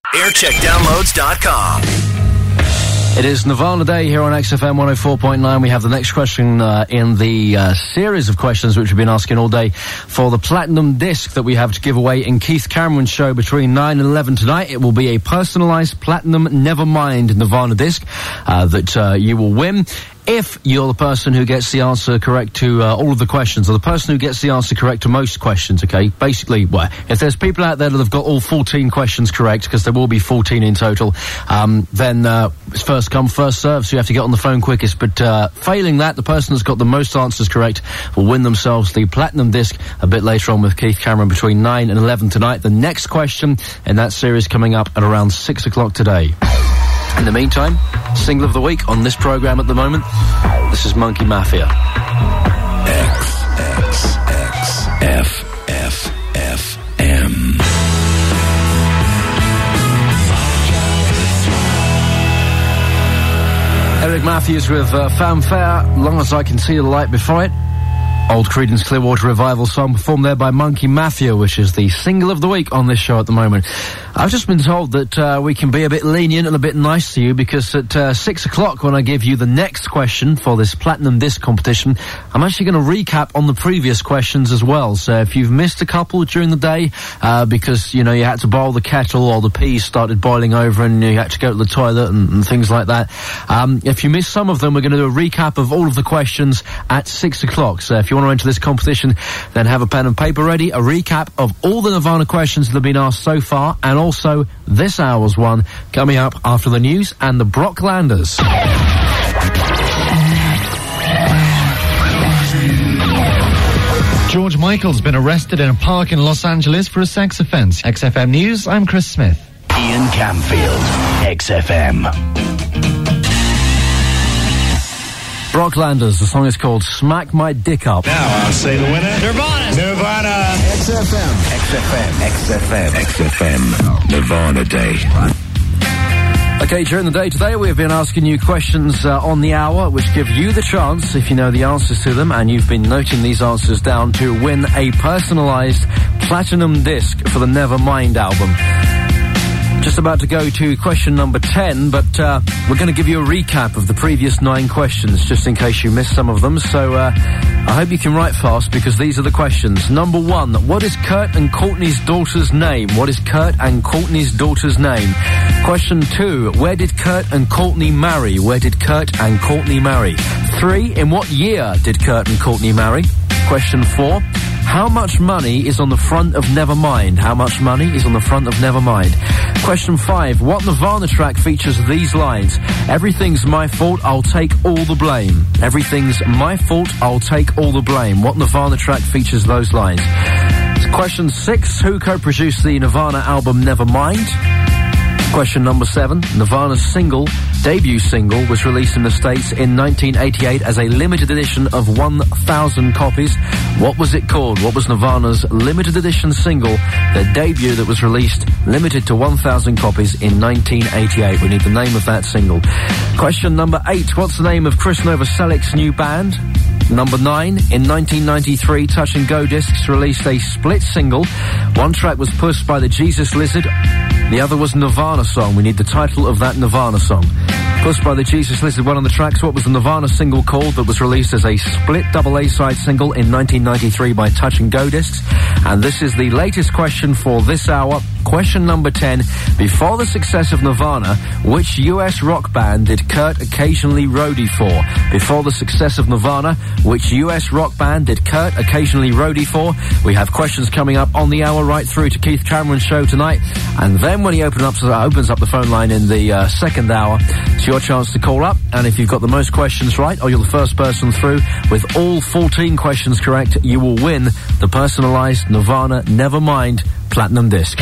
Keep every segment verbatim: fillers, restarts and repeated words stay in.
aircheck downloads dot com. It is Nirvana Day here on X F M one oh four point nine. We have the next question uh, in the uh, series of questions which we've been asking all day for the Platinum Disc that we have to give away in Keith Cameron's show between nine and eleven tonight. It will be a personalised Platinum Nevermind Nirvana Disc uh, that uh, you will win if you're the person who gets the answer correct to uh, all of the questions, or the person who gets the answer correct to most questions, okay? Basically, well, if there's people out there that have got all fourteen questions correct, because there will be fourteen in total, um, then uh, it's first come, first serve, so you have to get on the phone quickest. But uh, failing that, the person that's got the most answers correct will win themselves the Platinum Disc a bit later on with Keith Cameron between nine and eleven tonight. The next question in that series coming up at around six o'clock today. In the meantime, single of the week on this programme at the moment, this is Monkey Mafia. X, X, X, F, F, F, M. Eric Matthews with uh, Fanfare, Long As I Can See the Light Before It. Old Creedence Clearwater Revival song performed there by Monkey Mafia, which is the single of the week on this show at the moment. I've just been told that uh, we can be a bit lenient and a bit nice to you, because at uh, six o'clock when I give you the next question for this Platinum Disc competition, I'm actually going to recap on the previous questions as well. So if you've missed a couple during the day uh, because, you know, you had to boil the kettle or the peas started boiling over and you had to go to the toilet and, and things like that, um, if you missed some of them, we're going to do a recap of all of the questions at six o'clock. So if you want to enter this competition, then have a pen and paper ready. A recap of all the Nirvana questions that have been asked so far, and also this hour's one coming up after the news and the Brocklanders. George Michael's been arrested in a park in Los Angeles for a sex offence. X F M News, I'm Chris Smith. Ian Camfield, X F M. Brocklanders, the song is called Smack My Dick Up. Now I'll say the winner. Nirvana. Nirvana. X F M. X F M. X F M. X F M. Nirvana Day. Okay, during the day today, we have been asking you questions uh, on the hour, which give you the chance, if you know the answers to them, and you've been noting these answers down, to win a personalised Platinum Disc for the Nevermind album. Just about to go to question number ten, but uh, we're going to give you a recap of the previous nine questions, just in case you missed some of them. So uh, I hope you can write fast, because these are the questions. Number one, what is Kurt and Courtney's daughter's name? What is Kurt and Courtney's daughter's name? Question two, where did Kurt and Courtney marry? Where did Kurt and Courtney marry? Three, in what year did Kurt and Courtney marry? Question four, how much money is on the front of Nevermind? How much money is on the front of Nevermind? Question five, what Nirvana track features these lines? Everything's my fault, I'll take all the blame. Everything's my fault, I'll take all the blame. What Nirvana track features those lines? Question six, who co-produced the Nirvana album Nevermind? Question number seven, Nirvana's single, debut single, was released in the States in nineteen eighty-eight as a limited edition of one thousand copies. What was it called? What was Nirvana's limited edition single, their debut that was released, limited to one thousand copies in nineteen eighty-eight? We need the name of that single. Question number eight, what's the name of Chris Novoselic's new band? Number nine, in nineteen ninety-three, Touch and Go Discs released a split single. One track was Pushed by the Jesus Lizard, the other was Nirvana Song. We need the title of that Nirvana song. Pushed by the Jesus Lizard, one on the tracks. What was the Nirvana single called that was released as a split double A-side single in nineteen ninety-three by Touch and Go Discs? And this is the latest question for this hour. Question number ten. Before the success of Nirvana, which U S rock band did Kurt occasionally roadie for? Before the success of Nirvana, which U S rock band did Kurt occasionally roadie for? We have questions coming up on the hour right through to Keith Cameron's show tonight. And then when he open up, uh, opens up the phone line in the uh, second hour, it's your chance to call up. And if you've got the most questions right, or you're the first person through with all fourteen questions correct, you will win the personalised Nirvana Nevermind Platinum Disc. No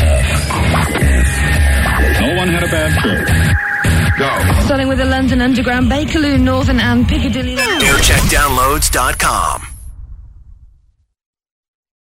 one had a bad show. Go. Starting with the London Underground, Bakerloo, Northern and Piccadilly. aircheck downloads dot com.